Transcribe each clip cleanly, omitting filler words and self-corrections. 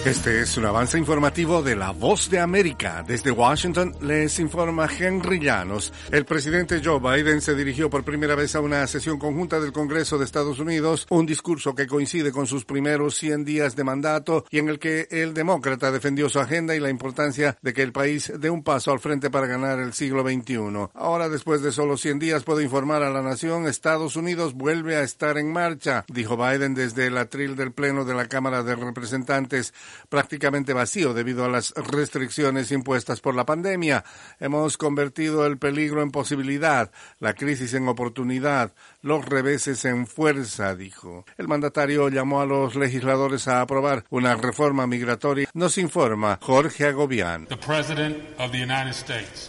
Este es un avance informativo de La Voz de América. Desde Washington les informa Henry Llanos. El presidente Joe Biden se dirigió por primera vez a una sesión conjunta del Congreso de Estados Unidos, un discurso que coincide con sus primeros 100 días de mandato y en el que el demócrata defendió su agenda y la importancia de que el país dé un paso al frente para ganar el siglo XXI. Ahora, después de solo 100 días, puedo informar a la nación, Estados Unidos vuelve a estar en marcha, dijo Biden desde el atril del Pleno de la Cámara de Representantes, prácticamente vacío debido a las restricciones impuestas por la pandemia. Hemos convertido el peligro en posibilidad, la crisis en oportunidad, los reveses en fuerza, dijo. El mandatario llamó a los legisladores a aprobar una reforma migratoria. Nos informa Jorge Agobián. The President of the United States.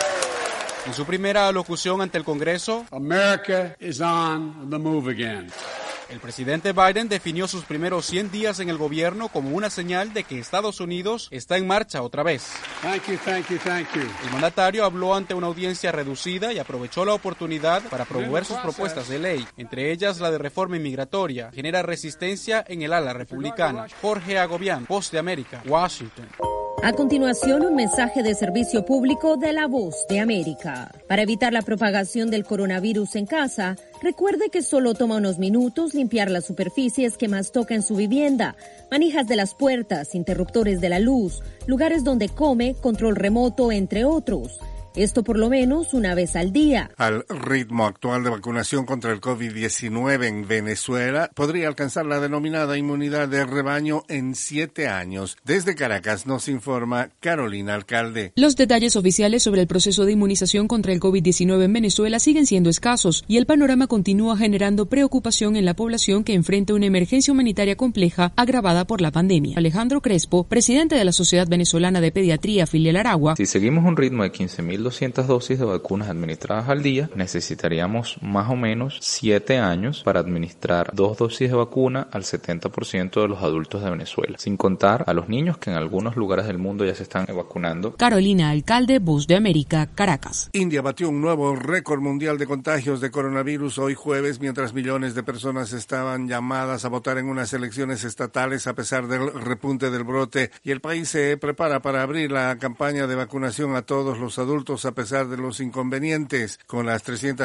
En su primera alocución ante el Congreso, America is on the move again. El presidente Biden definió sus primeros 100 días en el gobierno como una señal de que Estados Unidos está en marcha otra vez. Thank you. El mandatario habló ante una audiencia reducida y aprovechó la oportunidad para promover sus propuestas de ley, entre ellas la de reforma inmigratoria, que genera resistencia en el ala republicana. Jorge Agobián, Voz de América, Washington. A continuación, un mensaje de servicio público de La Voz de América. Para evitar la propagación del coronavirus en casa, recuerde que solo toma unos minutos limpiar las superficies que más toca en su vivienda, manijas de las puertas, interruptores de la luz, lugares donde come, control remoto, entre otros. Esto por lo menos una vez al día. Al ritmo actual de vacunación contra el COVID-19 en Venezuela, podría alcanzar la denominada inmunidad de rebaño en 7 años. Desde Caracas nos informa Carolina Alcalde. Los detalles oficiales sobre el proceso de inmunización contra el COVID-19 en Venezuela siguen siendo escasos y el panorama continúa generando preocupación en la población que enfrenta una emergencia humanitaria compleja agravada por la pandemia. Alejandro Crespo, presidente de la Sociedad Venezolana de Pediatría, filial Aragua. Si seguimos un ritmo de 15.200 dosis de vacunas administradas al día, necesitaríamos más o menos 7 años para administrar 2 dosis de vacuna al 70% de los adultos de Venezuela, sin contar a los niños que en algunos lugares del mundo ya se están vacunando. Carolina Alcalde, Voz de América, Caracas. India batió un nuevo récord mundial de contagios de coronavirus hoy jueves, mientras millones de personas estaban llamadas a votar en unas elecciones estatales a pesar del repunte del brote, y el país se prepara para abrir la campaña de vacunación a todos los adultos a pesar de los inconvenientes. Con las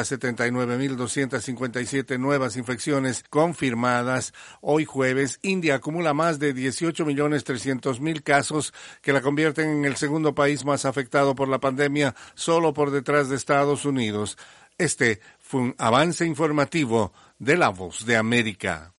379.257 nuevas infecciones confirmadas hoy jueves, India acumula más de 18.300.000 casos que la convierten en el segundo país más afectado por la pandemia, solo por detrás de Estados Unidos. Este fue un avance informativo de La Voz de América.